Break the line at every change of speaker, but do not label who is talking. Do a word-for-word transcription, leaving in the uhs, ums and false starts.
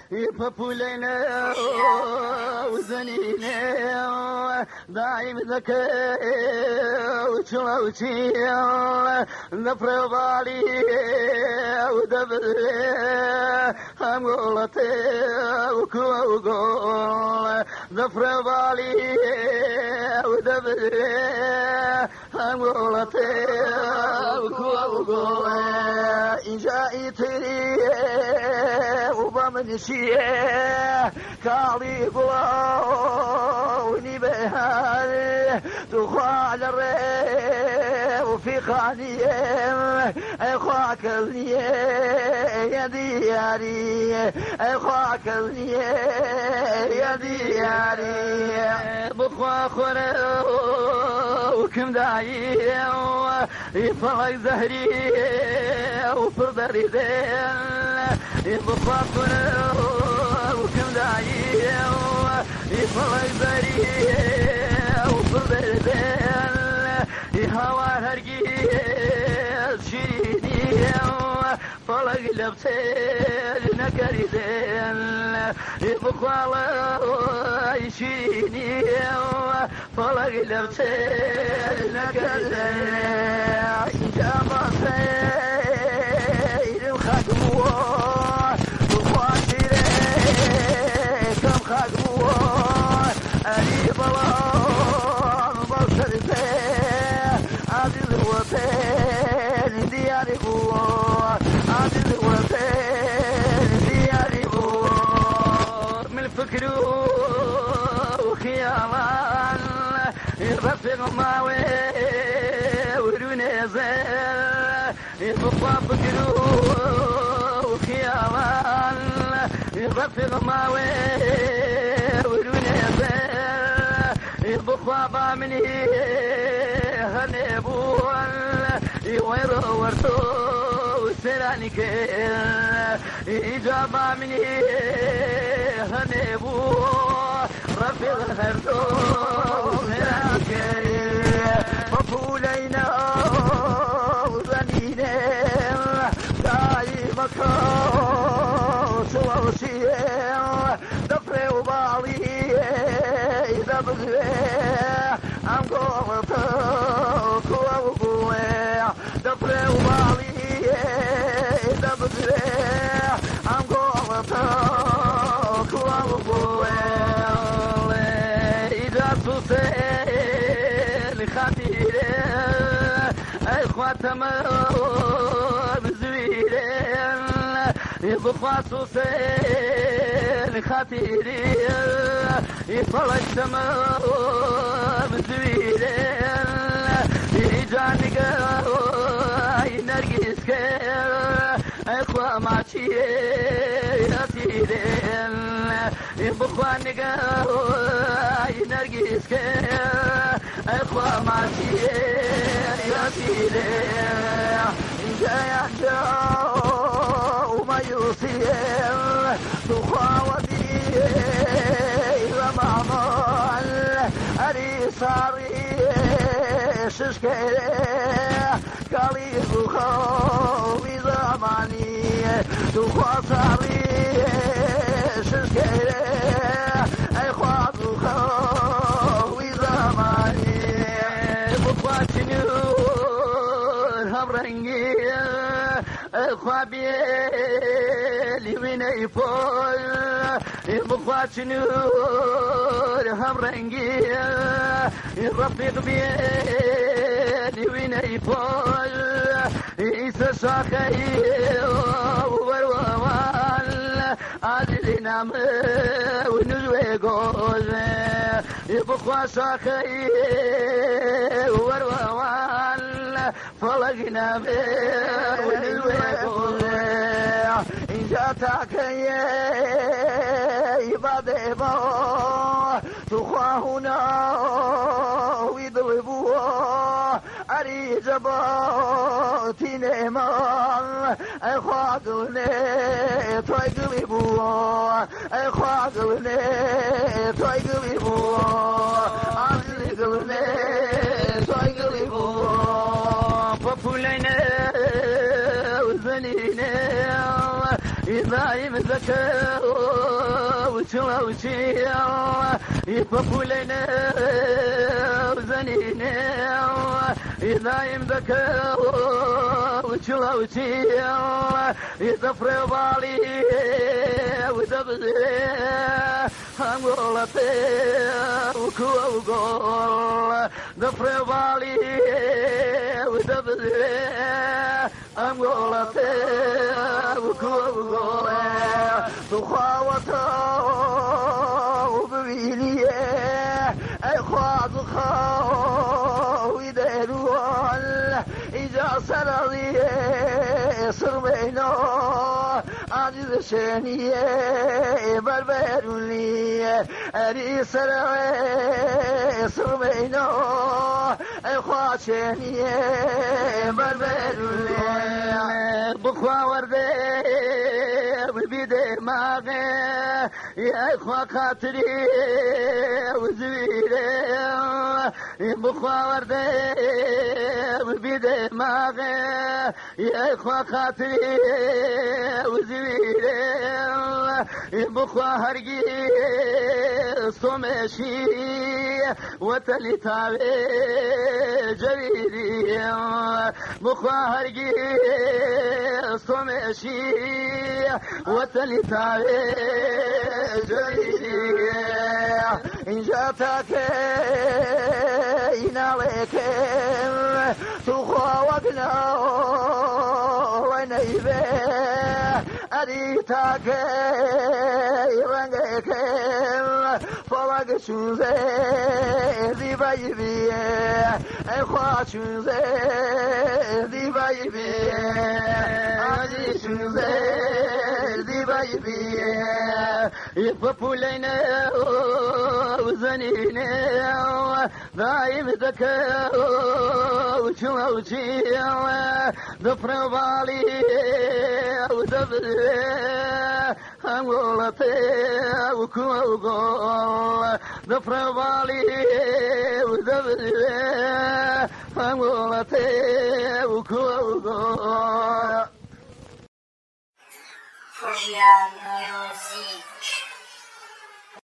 يبابولينا وزنينا دايم ذكاء وشوشي نفر بالي ودبر همولتي وكوغول نفر بالي ودبر همولتي وكوغول إن جائتي وبمن شيء كالي قلوني بهال تخال الريب وفي خانية اخواك النية يا دياري اخواك النية يا دياري بخوا خنا وكم داعي يفرق زهري وفرد ريدين يبخاطنا وكم داعي يفرق زهري وفرد ريدين يهوى هرقيز شيريني فلق لبسين نكريدين يبخالا يشيني فلق لبسين نكريدين جامع سيد الخدموه وخاطري كم خدموه ألي بلان بصر فيه عزيز الوطن دياري بوه عزيز الوطن دياري بوه من الفكر وخيالا يرفق ماوي ورونيزل يبقى فكر وخيالا يرفق ماوي ورونيزل يبقى بامني هنبول يويرو ورتو سرانيك إجابة مني هنبول رفق هردو سرانيك مفولينا وزنينا دايمك سواسيه دفري وبالي إذا بزويه عم قولتك وقويه دفري وبالي إذا بزويه عم قولتك وقويه إذا تسيل خطيري إخواتنا بزويرين يبقى تسيل خطيري يفرج سما بزويرين يجانك ينرقسك اخوة ماشي يسيرين يبقى نقا ينرقسك اخوة ماشي يسيرين جاي وما يوصيل تخاوتي ومعمال أري صاري ششكي قالي تخاوي زماني تخوا صاري ششكي أي خوا تخاوي زماني بخواتي نور هم رنجي خوابي لوين يفول بخوات نور هم رنجي الرفيق بي لوين يفول إيسا شاخي وروال عادل نام ونجوي قوز بخوات شاخي وروال فلقنا بيه ونلوي إن جاتك يبادي بو تخواهنا ويضربوه أريجباتي نيمان أخواقلني تقلبوه أخواقلني تقلبوه عزلقلني تقلبوه ففولينا وزنينا دايم ذكر وشلا وشيا يفقولنا وزنينا دايم ذكر وشلا وشيا يظفر بالي ودبزي هنقولتي وكوا وقول ظفر بالي ودبزي هنقولتي وكوا وقول تخاوته وببينيه أي خاض خاوي ديروال إذا سرضي صربينو عزيز شانيه بربرولي أري سرعي صربينو أي خاض شانيه بربرولي بخوا وردي وبيدي ماغي يا إخوة خاطري وزويري بخوا وردي وبيدي ماغي يا إخوة خاطري وزويري بخوا هرقي صمشي وتلي تاوي جويري بخوا هرقي صمشي وتلي تاوي جويري إن جاتك إن عليك تخاوقنا ونيبه أريتك يرنجك فلق شوزي ذي بايبي أخوة شوزي ذي بايبي أدي شوزي ذي بايبي يفبولينا وزنينا دايم ذكا وشلا وشيا ظفر بالي ودبري هنقولتي وكوا وقول ظفر بالي ودبري هنقولتي وكوا وقول
Projeto Music.